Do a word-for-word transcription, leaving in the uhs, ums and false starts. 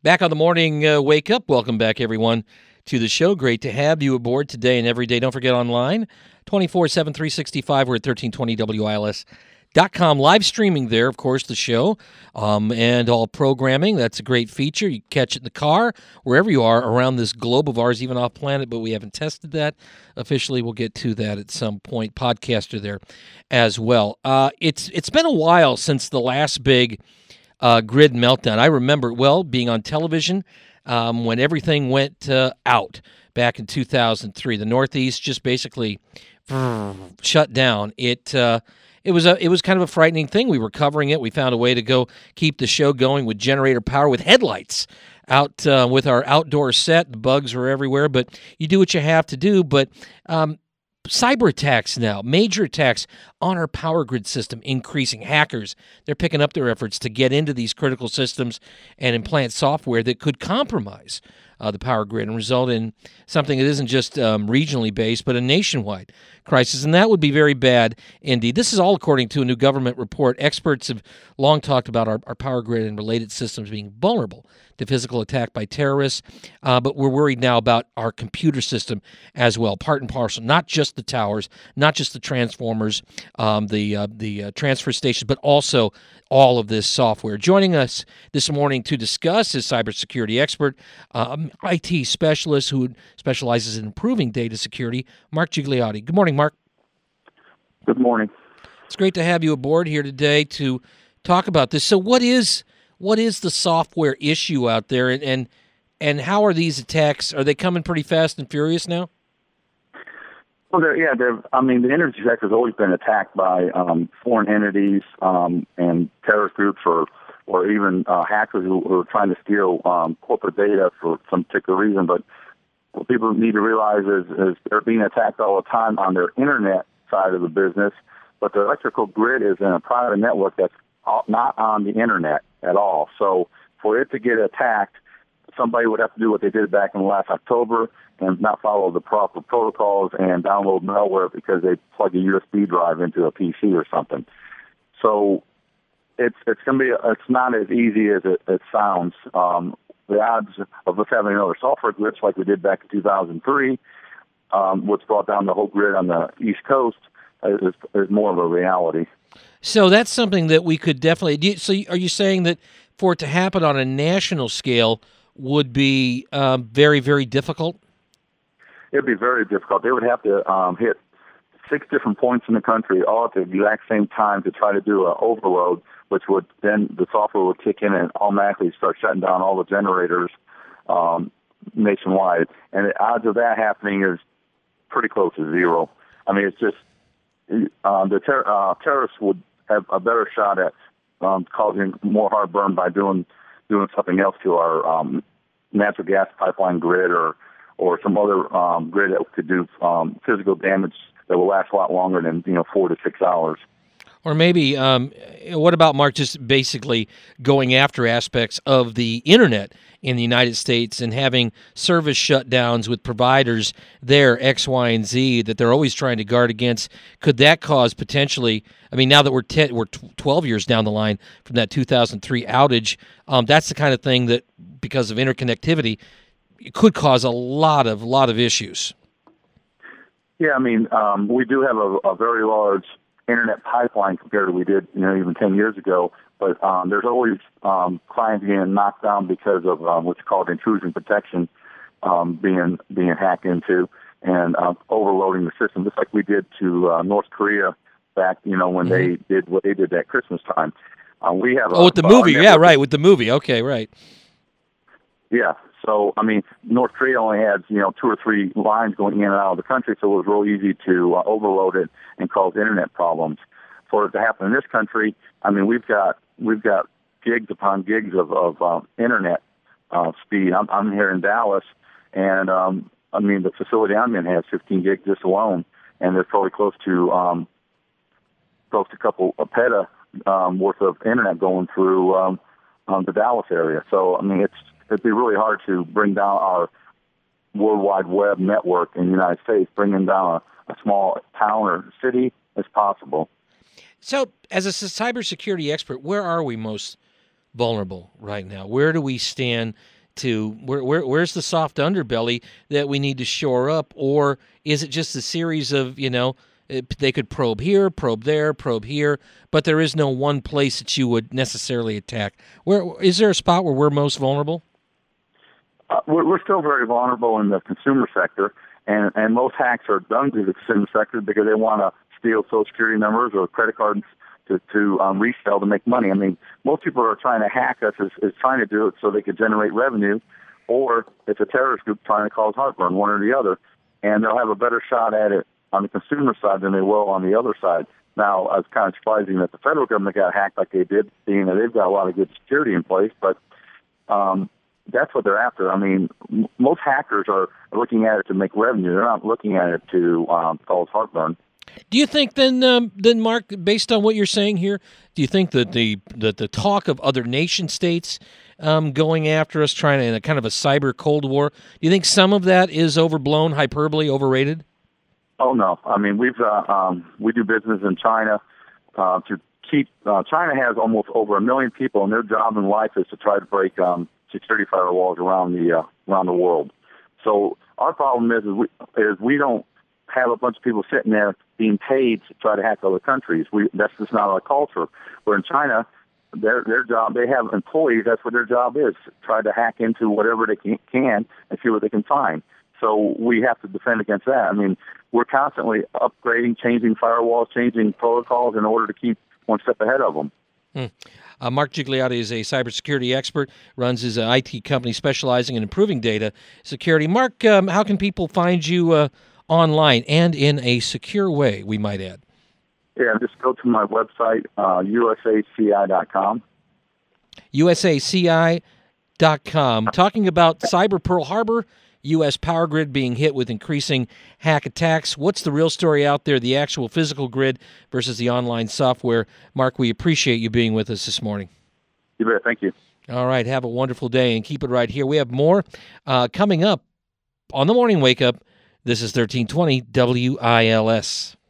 Back on the morning uh, wake up. Welcome back, everyone, to the show. Great to have you aboard today and every day. Don't forget online, twenty-four seven, three sixty-five. We're at thirteen twenty W I L S dot com. Live streaming there, of course, the show um, and all programming. That's a great feature. You can catch it in the car, wherever you are around this globe of ours, even off planet, but we haven't tested that officially. We'll get to that at some point. Podcaster there as well. Uh, it's It's been a while since the last big Uh, grid meltdown. I remember it well being on television um, when everything went uh, out back in two thousand three. The Northeast just basically shut down. It uh, it was a it was kind of a frightening thing. We were covering it. We found a way to go keep the show going with generator power, with headlights out uh, with our outdoor set. The bugs were everywhere, but you do what you have to do. But um, cyber attacks now, major attacks on our power grid system increasing. Hackers, they're picking up their efforts to get into these critical systems and implant software that could compromise uh, the power grid and result in something that isn't just um, regionally based, but a nationwide crisis. And that would be very bad indeed. This is all according to a new government report. Experts have long talked about our, our power grid and related systems being vulnerable to physical attack by terrorists, uh, but we're worried now about our computer system as well, part and parcel, not just the towers, not just the transformers, um, the uh, the uh, transfer stations, but also all of this software. Joining us this morning to discuss is cybersecurity expert, um, I T specialist who specializes in improving data security, Mark Gigliotti. Good morning, Mark. Good morning. It's great to have you aboard here today to talk about this. So what is what is the software issue out there, and, and and how are these attacks? Are they coming pretty fast and furious now? Well, they're, yeah, they're, I mean, the energy sector has always been attacked by um, foreign entities um, and terrorist groups, or or even uh, hackers who, who are trying to steal um, corporate data for some particular reason. But what people need to realize is, is they're being attacked all the time on their internet side of the business, but the electrical grid is in a private network that's not on the internet at all. So for it to get attacked, somebody would have to do what they did back in last October and not follow the proper protocols and download malware because they plug a U S B drive into a P C or something. So it's it's going to be it's not as easy as it, it sounds. Um, the odds of us having another software glitch like we did back in two thousand three, um, which brought down the whole grid on the East Coast, is, is more of a reality. So that's something that we could definitely do. So are you saying that for it to happen on a national scale would be um, very, very difficult? It'd be very difficult. They would have to um, hit six different points in the country all at the exact same time to try to do an overload, which would then the software would kick in and automatically start shutting down all the generators um, nationwide. And the odds of that happening is pretty close to zero. I mean, it's just uh, the ter- uh, terrorists would have a better shot at um, causing more heartburn by doing doing something else to our um, natural gas pipeline grid or or some other um, grid that could do um, physical damage that will last a lot longer than, you know, four to six hours. Or maybe, um, what about, Mark, just basically going after aspects of the internet in the United States and having service shutdowns with providers there, X, Y, and Z, that they're always trying to guard against? Could that cause potentially, I mean, now that we're ten, we're twelve years down the line from that two thousand three outage, um, that's the kind of thing that, because of interconnectivity, it could cause a lot of, lot of issues. Yeah, I mean, um, we do have a, a very large internet pipeline compared to what we did, you know, even ten years ago. But um, there's always um, clients being knocked down because of um, what's called intrusion protection um, being being hacked into and uh, overloading the system, just like we did to uh, North Korea back, you know, when mm-hmm. they did what they did at Christmas time. Uh, we have oh, a, with the movie, yeah, right, with the movie. Okay, right. Yeah. So, I mean, North Korea only had, you know, two or three lines going in and out of the country, so it was real easy to uh, overload it and cause internet problems. For it to happen in this country, I mean, we've got we've got gigs upon gigs of, of uh, internet uh, speed. I'm, I'm here in Dallas, and, um, I mean, the facility I'm in has fifteen gigs just alone, and there's probably close to um, close to a couple of peta um, worth of internet going through um, um, the Dallas area. So, I mean, it's it'd be really hard to bring down our World Wide Web network in the United States, bringing down a, a small town or city as possible. So, as a cybersecurity expert, where are we most vulnerable right now? Where do we stand to where, where where's the soft underbelly that we need to shore up, or is it just a series of, you know, they could probe here, probe there, probe here, but there is no one place that you would necessarily attack? Where is there a spot where we're most vulnerable? Uh, we're, we're still very vulnerable in the consumer sector, and, and most hacks are done through the consumer sector because they want to steal Social Security numbers or credit cards to, to um, resell to make money. I mean, most people are trying to hack us is, is trying to do it so they could generate revenue, or it's a terrorist group trying to cause heartburn, one or the other, and they'll have a better shot at it on the consumer side than they will on the other side. Now, it's kind of surprising that the federal government got hacked like they did, being that they've got a lot of good security in place, but um, that's what they're after. I mean, m- most hackers are looking at it to make revenue. They're not looking at it to um, cause heartburn. Do you think then, um, then Mark, based on what you're saying here, do you think that the that the talk of other nation states um, going after us, trying to in a kind of a cyber Cold War, do you think some of that is overblown, hyperbole, overrated? Oh no! I mean, we've uh, um, we do business in China uh, to keep. Uh, China has almost over a million people, and their job in life is to try to break um, security firewalls around the uh, around the world. So our problem is is we, is we don't have a bunch of people sitting there being paid to try to hack other countries. We that's just not our culture. Where in China, their their job, they have employees. That's what their job is: try to hack into whatever they can, can and see what they can find. So we have to defend against that. I mean, we're constantly upgrading, changing firewalls, changing protocols in order to keep one step ahead of them. Hmm. Uh, Mark Gigliotti is a cybersecurity expert, runs his uh, I T company specializing in improving data security. Mark, um, how can people find you uh, online and in a secure way, we might add? Yeah, just go to my website, uh, U S A C I dot com. U S A C I dot com. Talking about Cyber Pearl Harbor, U S power grid being hit with increasing hack attacks. What's the real story out there, the actual physical grid versus the online software? Mark, we appreciate you being with us this morning. You bet. Thank you. All right. Have a wonderful day and keep it right here. We have more uh, coming up on the Morning Wake Up. This is thirteen twenty W I L S.